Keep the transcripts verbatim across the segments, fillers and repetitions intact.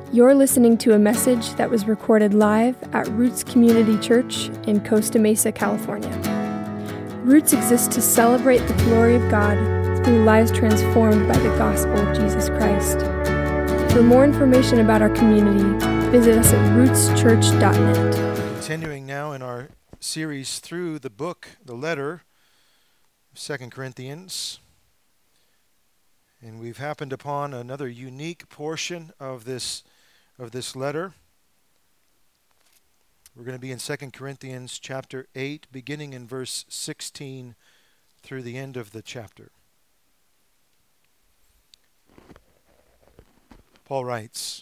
You're listening to a message that was recorded live at Roots Community Church in Costa Mesa, California. Roots exists to celebrate the glory of God through lives transformed by the gospel of Jesus Christ. For more information about our community, visit us at roots church dot net. Continuing now in our series through the book, the letter of Second Corinthians. And we've happened upon another unique portion of this of this letter. We're going to be in Second Corinthians chapter eight, beginning in verse sixteen through the end of the chapter. Paul writes,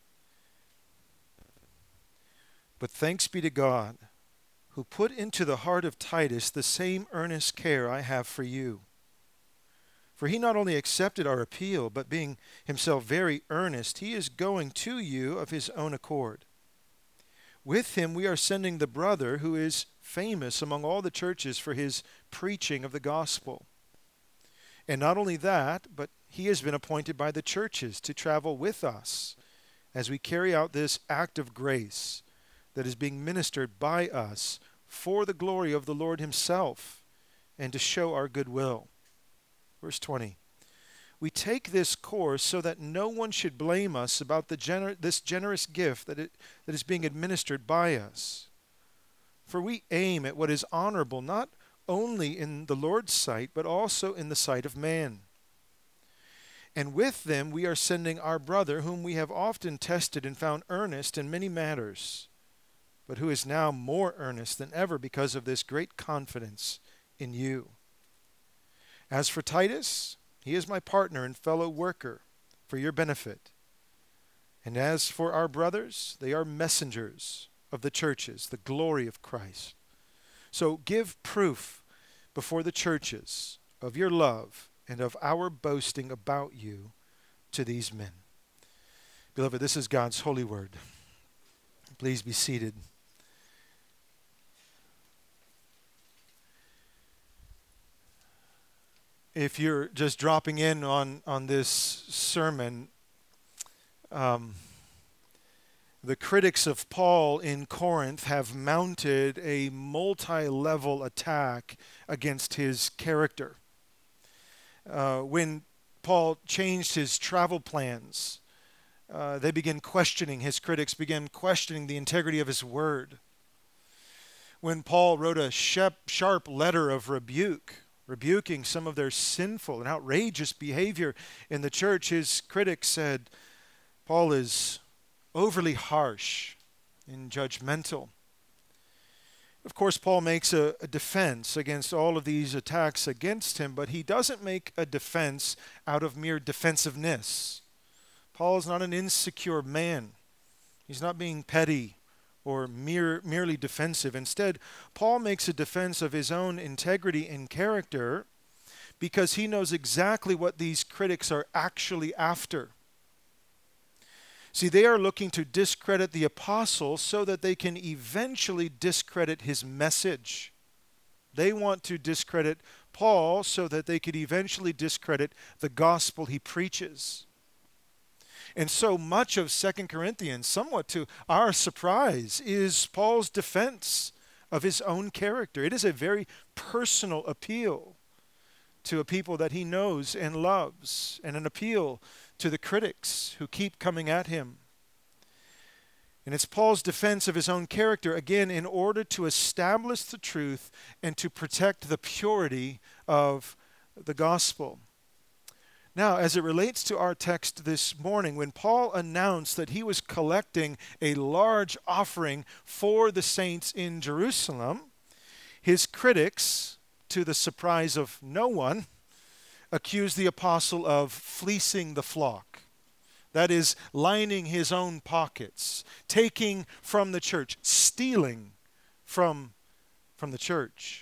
"But thanks be to God, who put into the heart of Titus the same earnest care I have for you. For he not only accepted our appeal, but being himself very earnest, he is going to you of his own accord. With him we are sending the brother who is famous among all the churches for his preaching of the gospel. And not only that, but he has been appointed by the churches to travel with us as we carry out this act of grace that is being ministered by us for the glory of the Lord himself and to show our goodwill." Verse twenty, "We take this course so that no one should blame us about the gener- this generous gift that, it, that is being administered by us. For we aim at what is honorable not only in the Lord's sight, but also in the sight of man. And with them we are sending our brother, whom we have often tested and found earnest in many matters, but who is now more earnest than ever because of this great confidence in you. As for Titus, he is my partner and fellow worker for your benefit. And as for our brothers, they are messengers of the churches, the glory of Christ. So give proof before the churches of your love and of our boasting about you to these men." Beloved, this is God's holy word. Please be seated. If you're just dropping in on, on this sermon, um, the critics of Paul in Corinth have mounted a multi-level attack against his character. Uh, when Paul changed his travel plans, uh, they began questioning, his critics began questioning the integrity of his word. When Paul wrote a sharp letter of rebuke, rebuking some of their sinful and outrageous behavior in the church, his critics said, Paul is overly harsh and judgmental. Of course, Paul makes a, a defense against all of these attacks against him, but he doesn't make a defense out of mere defensiveness. Paul is not an insecure man. He's not being petty or mere, merely defensive. Instead, Paul makes a defense of his own integrity and character because he knows exactly what these critics are actually after. See, they are looking to discredit the apostle so that they can eventually discredit his message. They want to discredit Paul so that they could eventually discredit the gospel he preaches. And so much of Second Corinthians, somewhat to our surprise, is Paul's defense of his own character. It is a very personal appeal to a people that he knows and loves, and an appeal to the critics who keep coming at him. And it's Paul's defense of his own character, again, in order to establish the truth and to protect the purity of the gospel. Now, as it relates to our text this morning, when Paul announced that he was collecting a large offering for the saints in Jerusalem, his critics, to the surprise of no one, accused the apostle of fleecing the flock. That is, lining his own pockets, taking from the church, stealing from, from the church.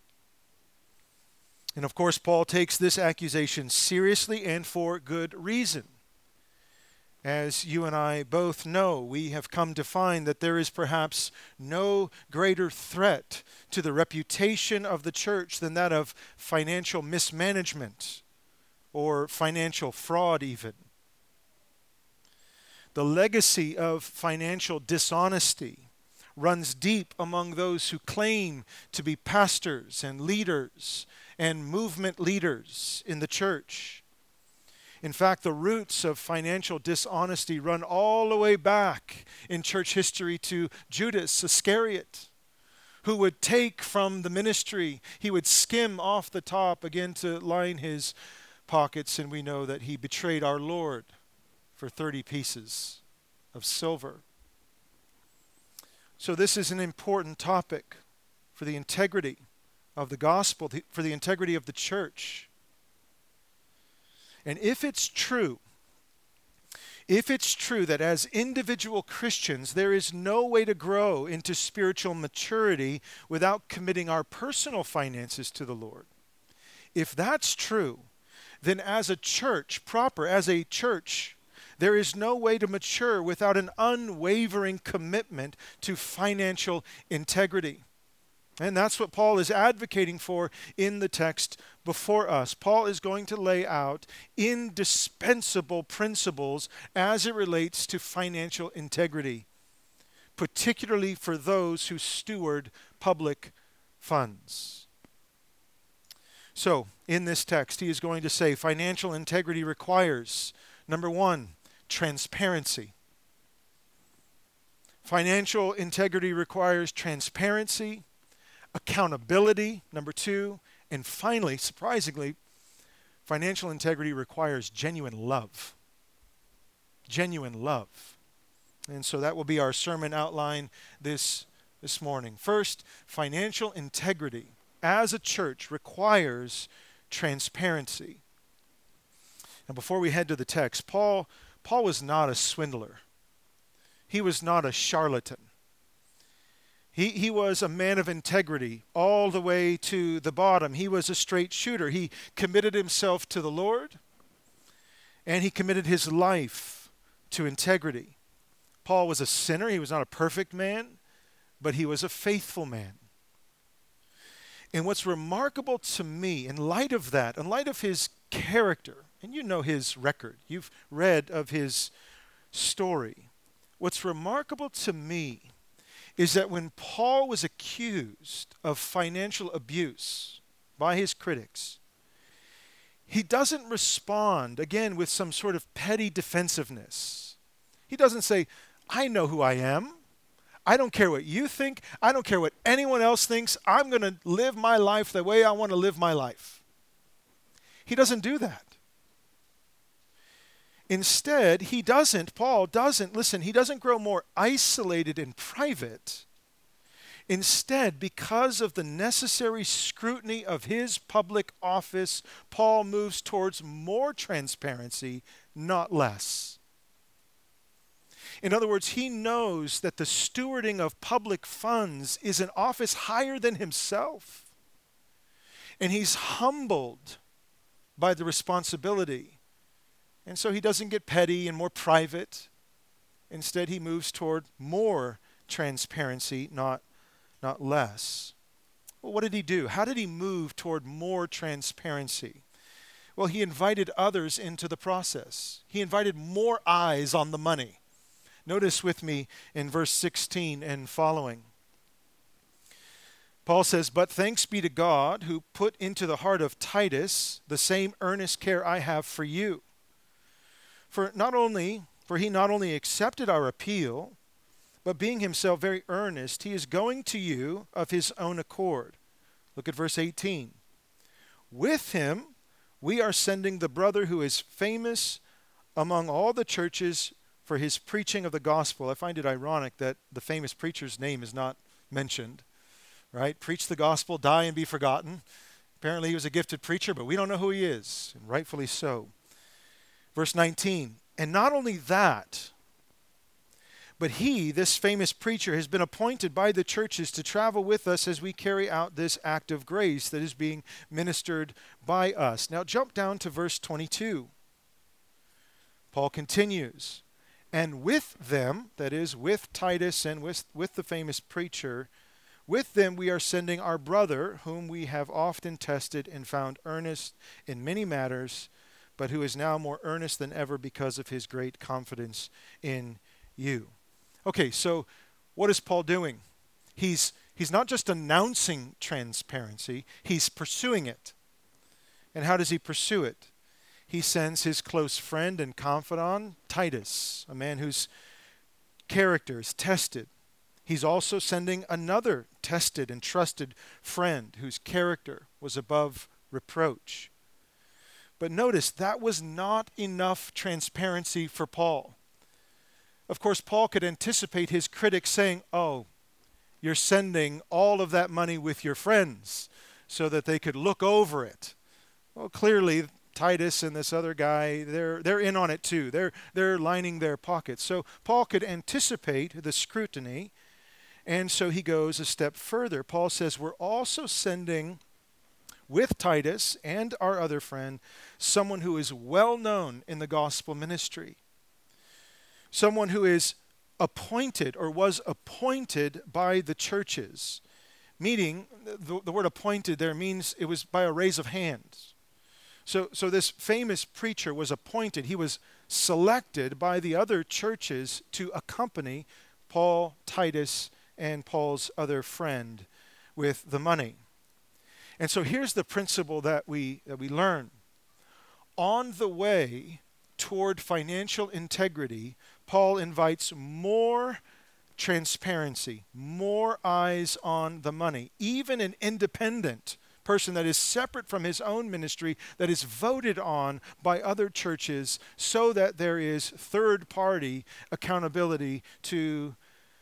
And of course, Paul takes this accusation seriously and for good reason. As you and I both know, we have come to find that there is perhaps no greater threat to the reputation of the church than that of financial mismanagement or financial fraud even. The legacy of financial dishonesty runs deep among those who claim to be pastors and leaders and movement leaders in the church. In fact, the roots of financial dishonesty run all the way back in church history to Judas Iscariot, who would take from the ministry. He would skim off the top again to line his pockets, and we know that he betrayed our Lord for thirty pieces of silver. So this is an important topic for the integrity of the gospel, for the integrity of the church. And if it's true, if it's true that as individual Christians there is no way to grow into spiritual maturity without committing our personal finances to the Lord, if that's true, then as a church proper, as a church, there is no way to mature without an unwavering commitment to financial integrity. And that's what Paul is advocating for in the text before us. Paul is going to lay out indispensable principles as it relates to financial integrity, particularly for those who steward public funds. So, in this text, he is going to say financial integrity requires, number one, transparency. Financial integrity requires transparency, accountability, number two, and finally, surprisingly, financial integrity requires genuine love. Genuine love. And so that will be our sermon outline this, this morning. First, financial integrity as a church requires transparency. And before we head to the text, Paul, Paul was not a swindler. He was not a charlatan. He, he was a man of integrity all the way to the bottom. He was a straight shooter. He committed himself to the Lord, and he committed his life to integrity. Paul was a sinner. He was not a perfect man, but he was a faithful man. And what's remarkable to me, in light of that, in light of his character, and you know his record, you've read of his story, what's remarkable to me is that when Paul was accused of financial abuse by his critics, he doesn't respond, again, with some sort of petty defensiveness. He doesn't say, I know who I am. I don't care what you think. I don't care what anyone else thinks. I'm going to live my life the way I want to live my life. He doesn't do that. Instead, he doesn't, Paul doesn't, listen, he doesn't grow more isolated and private. Instead, because of the necessary scrutiny of his public office, Paul moves towards more transparency, not less. In other words, he knows that the stewarding of public funds is an office higher than himself. And he's humbled by the responsibility. And so he doesn't get petty and more private. Instead, he moves toward more transparency, not, not less. Well, what did he do? How did he move toward more transparency? Well, he invited others into the process. He invited more eyes on the money. Notice with me in verse sixteen and following. Paul says, "But thanks be to God who put into the heart of Titus the same earnest care I have for you. For not only, for he not only accepted our appeal, but being himself very earnest, he is going to you of his own accord." Look at verse eighteen. "With him we are sending the brother who is famous among all the churches for his preaching of the gospel." I find it ironic that the famous preacher's name is not mentioned, right? Preach the gospel, die and be forgotten. Apparently he was a gifted preacher, but we don't know who he is, and rightfully so. Verse nineteen, "And not only that, but he, this famous preacher, has been appointed by the churches to travel with us as we carry out this act of grace that is being ministered by us." Now jump down to verse twenty-two. Paul continues, "And with them," that is, with Titus and with, with the famous preacher, "with them we are sending our brother, whom we have often tested and found earnest in many matters, but who is now more earnest than ever because of his great confidence in you. Okay, so what is Paul doing? He's he's not just announcing transparency, he's pursuing it. And how does he pursue it? He sends his close friend and confidant, Titus, a man whose character is tested. He's also sending another tested and trusted friend whose character was above reproach. But notice, that was not enough transparency for Paul. Of course, Paul could anticipate his critics saying, oh, you're sending all of that money with your friends so that they could look over it. Well, clearly, Titus and this other guy, they're they're in on it too. They're they're lining their pockets. So Paul could anticipate the scrutiny, and so he goes a step further. Paul says, we're also sending with Titus and our other friend someone who is well known in the gospel ministry. Someone who is appointed or was appointed by the churches. Meaning, the, the word appointed there means it was by a raise of hands. So, so this famous preacher was appointed. He was selected by the other churches to accompany Paul, Titus, and Paul's other friend with the money. And so here's the principle that we that we learn. On the way toward financial integrity, Paul invites more transparency, more eyes on the money, even an independent person that is separate from his own ministry, that is voted on by other churches, so that there is third-party accountability to,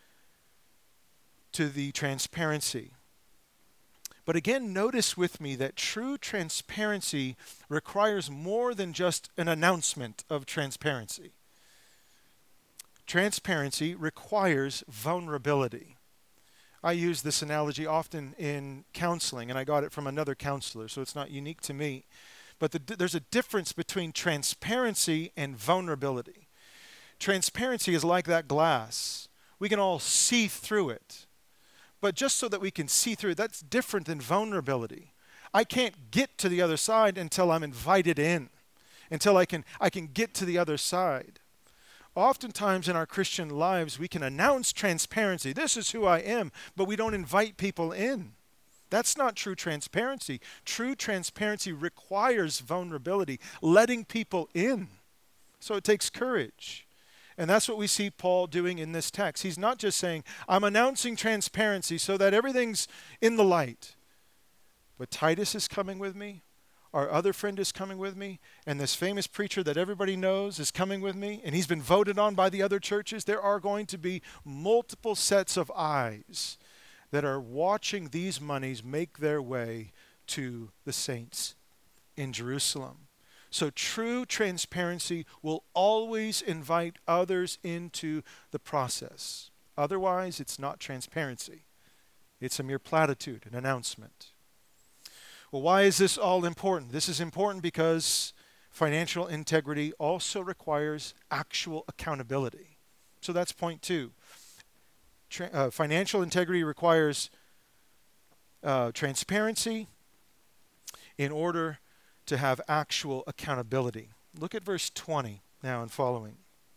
to the transparency. But again, notice with me that true transparency requires more than just an announcement of transparency. Transparency requires vulnerability. I use this analogy often in counseling, and I got it from another counselor, so it's not unique to me. But the, there's a difference between transparency and vulnerability. Transparency is like that glass. We can all see through it. But just so that we can see through it, that's different than vulnerability. I can't get to the other side until I'm invited in, until I can, I can get to the other side. Oftentimes in our Christian lives, we can announce transparency. This is who I am, but we don't invite people in. That's not true transparency. True transparency requires vulnerability, letting people in. So it takes courage. And that's what we see Paul doing in this text. He's not just saying, I'm announcing transparency so that everything's in the light. But Titus is coming with me. Our other friend is coming with me, and this famous preacher that everybody knows is coming with me, and he's been voted on by the other churches. There are going to be multiple sets of eyes that are watching these monies make their way to the saints in Jerusalem. So true transparency will always invite others into the process. Otherwise, it's not transparency. It's a mere platitude, an announcement. Well, why is this all important? This is important because financial integrity also requires actual accountability. So that's point two. Tra- uh, financial integrity requires uh, transparency in order to have actual accountability. Look at verse twenty now and following.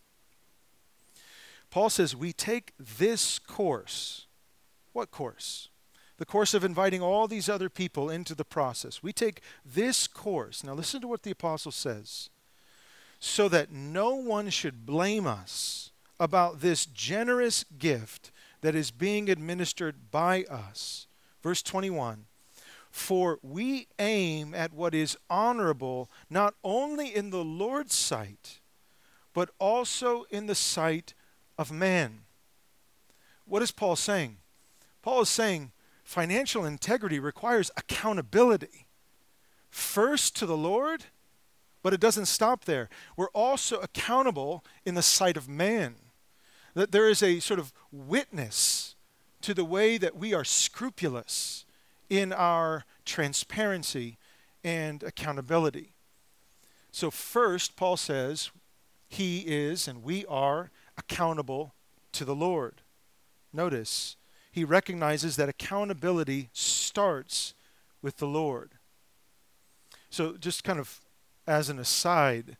Paul says, we take this course. What course? The course of inviting all these other people into the process. We take this course. Now listen to what the apostle says. So that no one should blame us about this generous gift that is being administered by us. Verse twenty-one. For we aim at what is honorable not only in the Lord's sight, but also in the sight of man. What is Paul saying? Paul is saying financial integrity requires accountability. First to the Lord, but it doesn't stop there. We're also accountable in the sight of man. That there is a sort of witness to the way that we are scrupulous in our transparency and accountability. So first, Paul says, he is and we are accountable to the Lord. Notice, he recognizes that accountability starts with the Lord. So just kind of as an aside,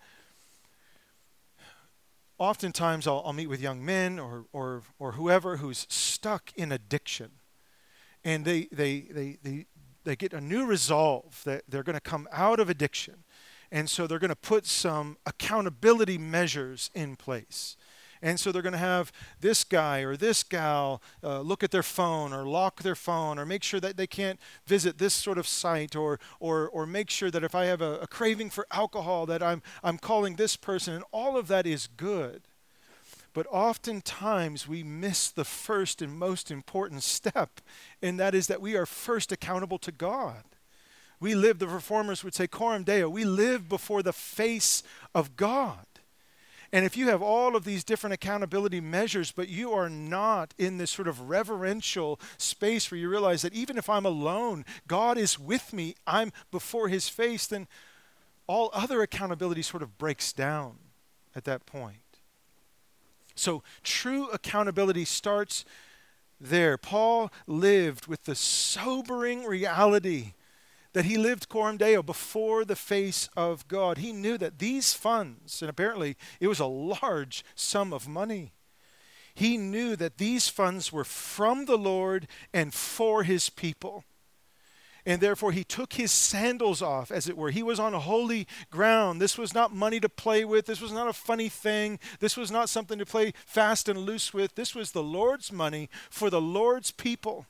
oftentimes I'll, I'll meet with young men or, or, or whoever who's stuck in addiction. And they, they, they, they, they get a new resolve that they're going to come out of addiction. And so they're going to put some accountability measures in place. And so they're going to have this guy or this gal uh, look at their phone or lock their phone or make sure that they can't visit this sort of site or or or make sure that if I have a, a craving for alcohol that I'm I'm calling this person. And all of that is good. But oftentimes we miss the first and most important step, and that is that we are first accountable to God. We live, the reformers would say, coram Deo, we live before the face of God. And if you have all of these different accountability measures, but you are not in this sort of reverential space where you realize that even if I'm alone, God is with me, I'm before his face, then all other accountability sort of breaks down at that point. So true accountability starts there. Paul lived with the sobering reality that he lived coram Deo, before the face of God. He knew that these funds, and apparently it was a large sum of money, he knew that these funds were from the Lord and for his people. And therefore he took his sandals off, as it were. He was on holy ground. This was not money to play with. This was not a funny thing. This was not something to play fast and loose with. This was the Lord's money for the Lord's people.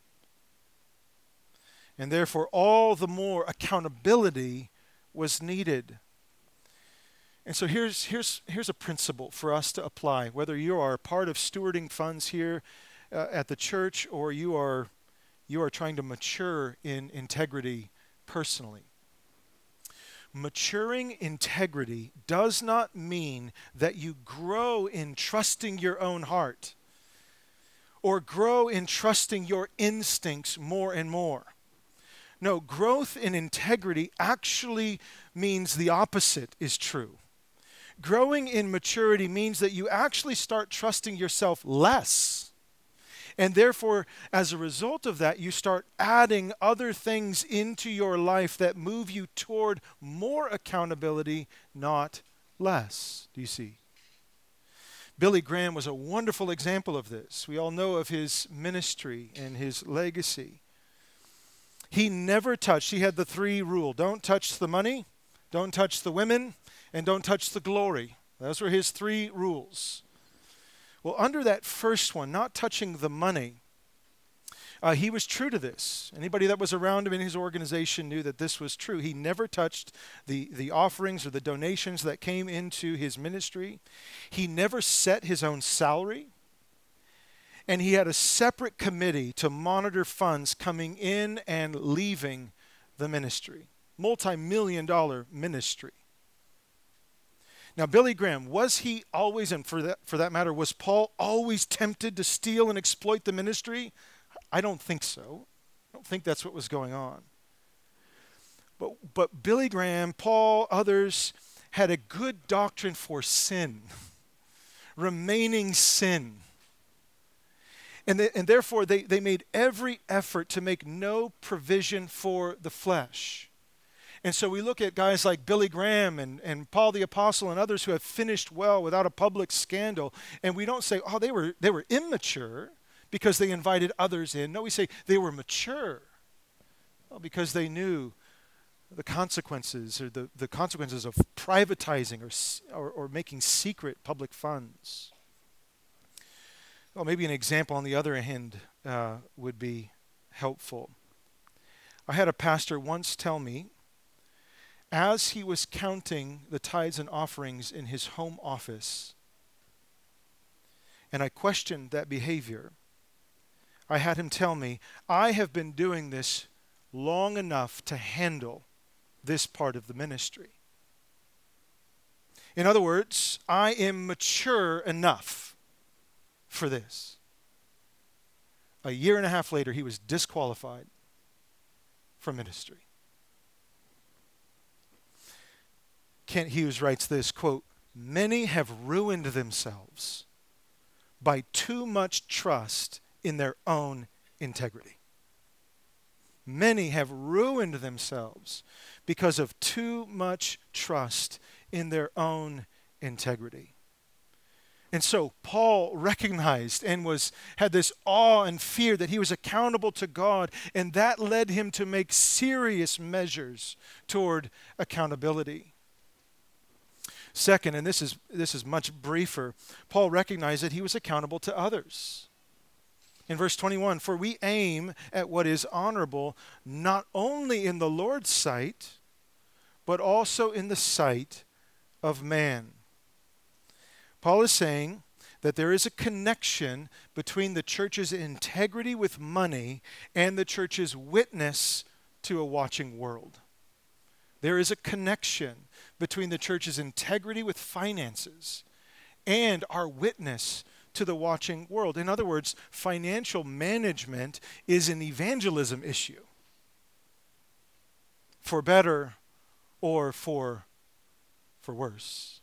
And therefore, all the more accountability was needed. And so here's, here's, here's a principle for us to apply, whether you are a part of stewarding funds here uh, at the church or you are, you are trying to mature in integrity personally. Maturing integrity does not mean that you grow in trusting your own heart or grow in trusting your instincts more and more. No, growth in integrity actually means the opposite is true. Growing in maturity means that you actually start trusting yourself less. And therefore, as a result of that, you start adding other things into your life that move you toward more accountability, not less. Do you see? Billy Graham was a wonderful example of this. We all know of his ministry and his legacy. He never touched, he had the three rule. Don't touch the money, don't touch the women, and don't touch the glory. Those were his three rules. Well, under that first one, not touching the money, uh, he was true to this. Anybody that was around him in his organization knew that this was true. He never touched the, the offerings or the donations that came into his ministry. He never set his own salary. And he had a separate committee to monitor funds coming in and leaving the ministry. Multi-million dollar ministry. Now, Billy Graham, was he always, and for that, for that matter, was Paul always tempted to steal and exploit the ministry? I don't think so. I don't think that's what was going on. But, but Billy Graham, Paul, others had a good doctrine for sin, remaining sin. And, they, and therefore, they, they made every effort to make no provision for the flesh. And so we look at guys like Billy Graham and, and Paul the Apostle and others who have finished well without a public scandal. And we don't say, oh, they were, they were immature because they invited others in. No, we say they were mature. Well, because they knew the consequences or the, the consequences of privatizing or, or, or making secret public funds. Well, maybe an example on the other hand uh, would be helpful. I had a pastor once tell me, as he was counting the tithes and offerings in his home office, and I questioned that behavior, I had him tell me, I have been doing this long enough to handle this part of the ministry. In other words, I am mature enough for this. A year and a half later, he was disqualified from ministry. Kent Hughes writes this, quote, "Many have ruined themselves by too much trust in their own integrity." Many have ruined themselves because of too much trust in their own integrity. And so Paul recognized and was had this awe and fear that he was accountable to God, and that led him to make serious measures toward accountability. Second, and this is this is much briefer, Paul recognized that he was accountable to others. In verse twenty-one, for we aim at what is honorable not only in the Lord's sight, but also in the sight of man. Paul is saying that there is a connection between the church's integrity with money and the church's witness to a watching world. There is a connection between the church's integrity with finances and our witness to the watching world. In other words, financial management is an evangelism issue, for better or for, for worse.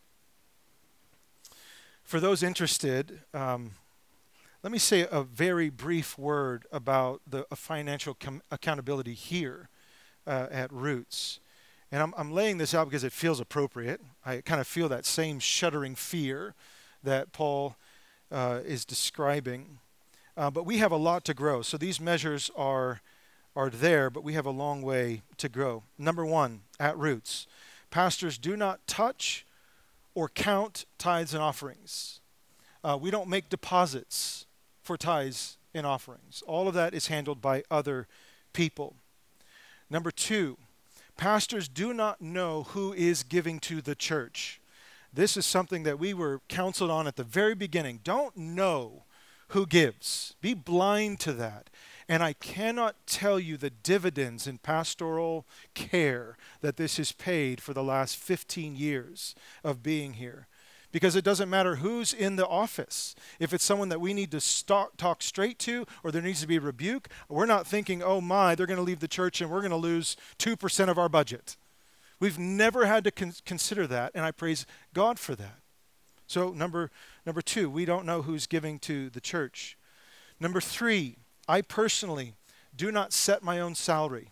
For those interested, um, let me say a very brief word about the uh, financial com- accountability here uh, at Roots. And I'm, I'm laying this out because it feels appropriate. I kind of feel that same shuddering fear that Paul uh, is describing. Uh, but we have a lot to grow. So these measures are, are there, but we have a long way to grow. Number one, at Roots, pastors do not touch or count tithes and offerings. Uh, we don't make deposits for tithes and offerings. All of that is handled by other people. Number two, pastors do not know who is giving to the church. This is something that we were counseled on at the very beginning. Don't know who gives. Be blind to that. And I cannot tell you the dividends in pastoral care that this has paid for the last fifteen years of being here. Because it doesn't matter who's in the office. If it's someone that we need to stop, talk straight to, or there needs to be a rebuke, we're not thinking, oh my, they're going to leave the church and we're going to lose two percent of our budget. We've never had to con- consider that, and I praise God for that. So number, number two, we don't know who's giving to the church. Number three, I personally do not set my own salary,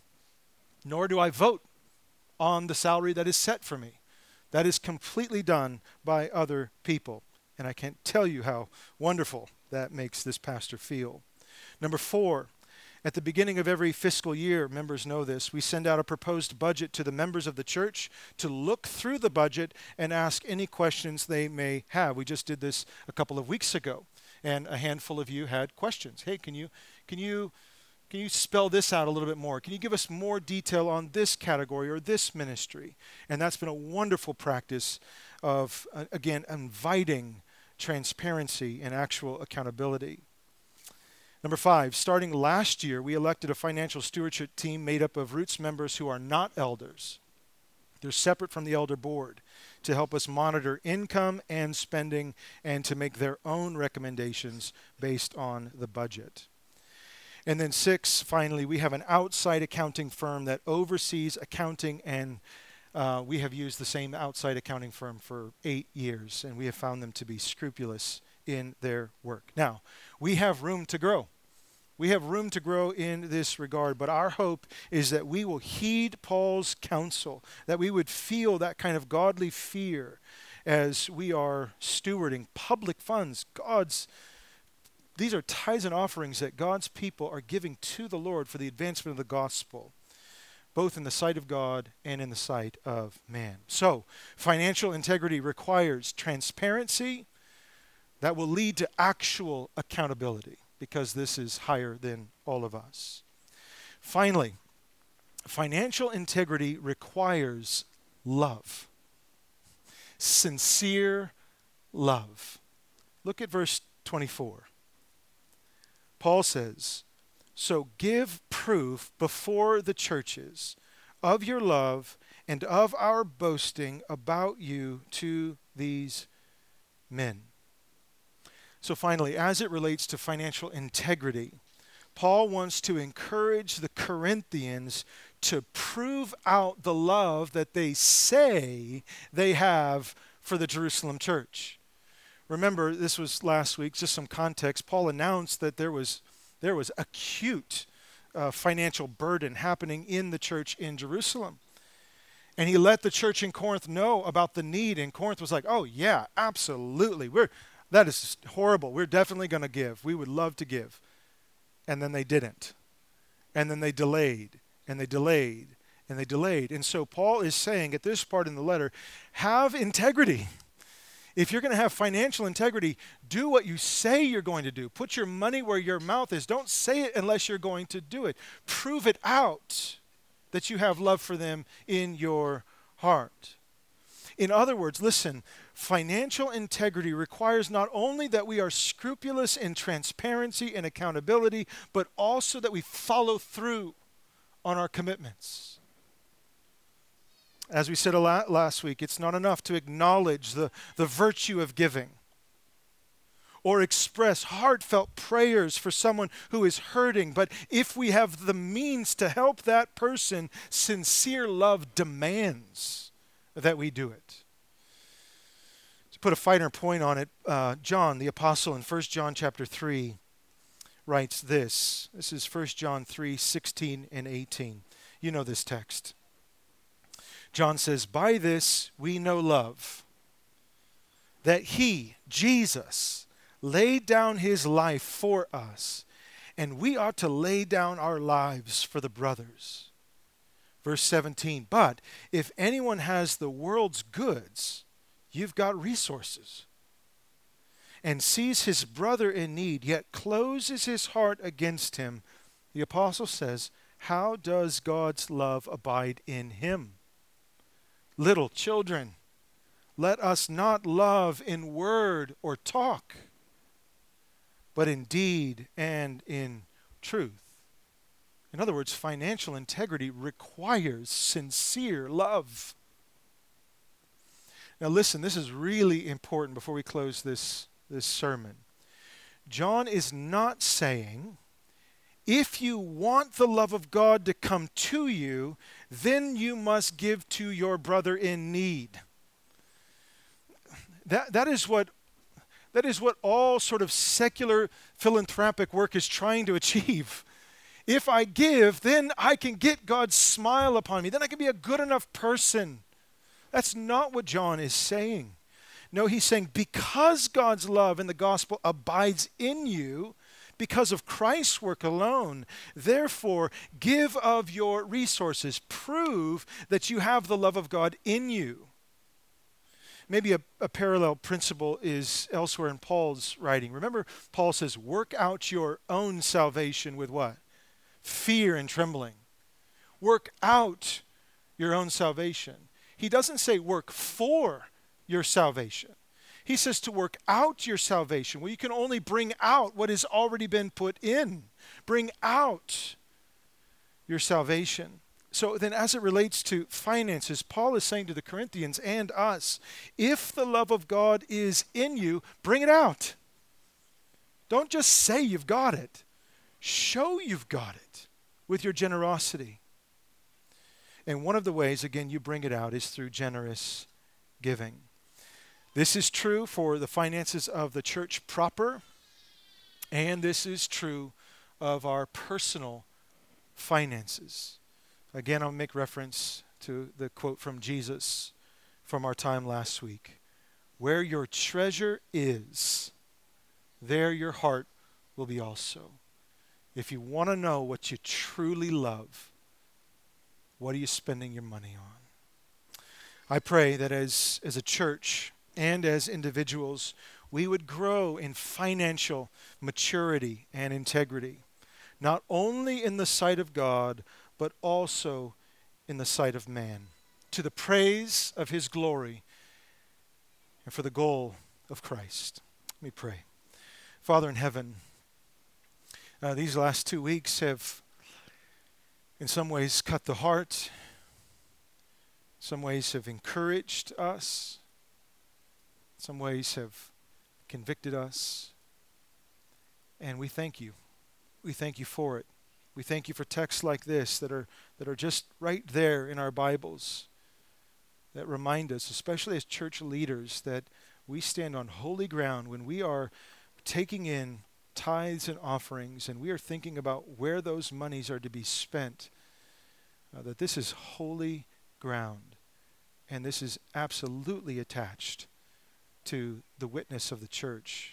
nor do I vote on the salary that is set for me. That is completely done by other people. And I can't tell you how wonderful that makes this pastor feel. Number four, at the beginning of every fiscal year, members know this, we send out a proposed budget to the members of the church to look through the budget and ask any questions they may have. We just did this a couple of weeks ago, and a handful of you had questions. Hey, can you, can you, can you spell this out a little bit more? Can you give us more detail on this category or this ministry? And that's been a wonderful practice of, uh, again, inviting transparency and actual accountability. Number five, starting last year, we elected a financial stewardship team made up of Roots members who are not elders. They're separate from the elder board to help us monitor income and spending and to make their own recommendations based on the budget. And then six, finally, we have an outside accounting firm that oversees accounting, and uh, we have used the same outside accounting firm for eight years, and we have found them to be scrupulous in their work. Now, we have room to grow. We have room to grow in this regard, but our hope is that we will heed Paul's counsel, that we would feel that kind of godly fear as we are stewarding public funds. God's, these are tithes and offerings that God's people are giving to the Lord for the advancement of the gospel, both in the sight of God and in the sight of man. So, financial integrity requires transparency that will lead to actual accountability, because this is higher than all of us. Finally, financial integrity requires love. Sincere love. Look at verse twenty-four. Paul says, "So give proof before the churches of your love and of our boasting about you to these men." So finally, as it relates to financial integrity, Paul wants to encourage the Corinthians to prove out the love that they say they have for the Jerusalem church. Remember, this was last week, just some context. Paul announced that there was, there was acute uh, financial burden happening in the church in Jerusalem. And he let the church in Corinth know about the need, and Corinth was like, oh yeah, absolutely. We're that is horrible. We're definitely going to give. We would love to give. And then they didn't. And then they delayed, and they delayed, and they delayed. And so Paul is saying at this part in the letter, have integrity. If you're going to have financial integrity, do what you say you're going to do. Put your money where your mouth is. Don't say it unless you're going to do it. Prove it out that you have love for them in your heart. In other words, listen, financial integrity requires not only that we are scrupulous in transparency and accountability, but also that we follow through on our commitments. As we said a lot last week, it's not enough to acknowledge the, the virtue of giving or express heartfelt prayers for someone who is hurting. But if we have the means to help that person, sincere love demands that we do it. To put a finer point on it, uh, John, the apostle, in First John chapter three, writes this. This is First John three, sixteen and eighteen. You know this text. John says, by this we know love, that he, Jesus, laid down his life for us, and we ought to lay down our lives for the brothers. Verse seventeen, but if anyone has the world's goods, you've got resources, and sees his brother in need, yet closes his heart against him, the apostle says, how does God's love abide in him? Little children, let us not love in word or talk, but in deed and in truth. In other words, financial integrity requires sincere love. Now listen, this is really important before we close this, this sermon. John is not saying, if you want the love of God to come to you, then you must give to your brother in need. That, that is what, that is what all sort of secular philanthropic work is trying to achieve. If I give, then I can get God's smile upon me. Then I can be a good enough person. That's not what John is saying. No, he's saying because God's love in the gospel abides in you, because of Christ's work alone, therefore, give of your resources. Prove that you have the love of God in you. Maybe a, a parallel principle is elsewhere in Paul's writing. Remember, Paul says, work out your own salvation with what? Fear and trembling. Work out your own salvation. He doesn't say work for your salvation. He says to work out your salvation. Well, you can only bring out what has already been put in. Bring out your salvation. So then as it relates to finances, Paul is saying to the Corinthians and us, if the love of God is in you, bring it out. Don't just say you've got it. Show you've got it with your generosity. And one of the ways, again, you bring it out is through generous giving. This is true for the finances of the church proper, and this is true of our personal finances. Again, I'll make reference to the quote from Jesus from our time last week. Where your treasure is, there your heart will be also. If you want to know what you truly love, what are you spending your money on? I pray that as, as a church and as individuals, we would grow in financial maturity and integrity, not only in the sight of God, but also in the sight of man, to the praise of his glory and for the goal of Christ. Let me pray. Father in heaven, uh, these last two weeks have in some ways cut the heart, some ways have encouraged us, some ways have convicted us, and we thank you. We thank you for it. We thank you for texts like this that are that are just right there in our Bibles that remind us, especially as church leaders, that we stand on holy ground when we are taking in tithes and offerings and we are thinking about where those monies are to be spent, uh, that this is holy ground. And this is absolutely attached to the witness of the church.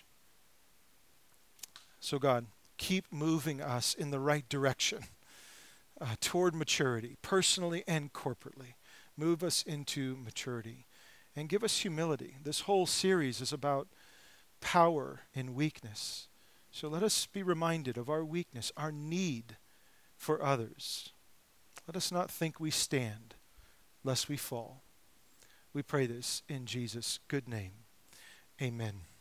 So God, keep moving us in the right direction uh, toward maturity, personally and corporately. Move us into maturity and give us humility. This whole series is about power in weakness. So let us be reminded of our weakness, our need for others. Let us not think we stand, lest we fall. We pray this in Jesus' good name. Amen.